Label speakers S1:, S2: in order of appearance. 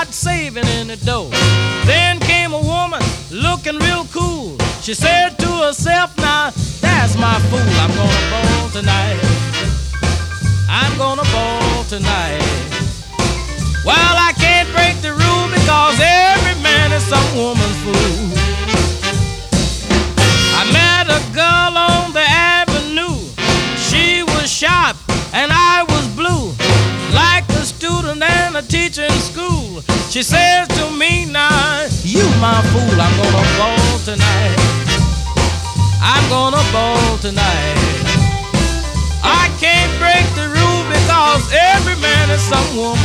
S1: not saving any dough. Then came a woman looking real cool. She said to herself, now that's my fool. I'm gonna ball tonight. I'm gonna ball tonight. Well, I can't break the rule because every man is some woman's fool. I met a girl on the avenue. She was sharp and I was blue, like a student and a teacher in school. She says to me, now you my fool. I'm gonna ball tonight. I'm gonna ball tonight. I can't break the rule because every man is some woman.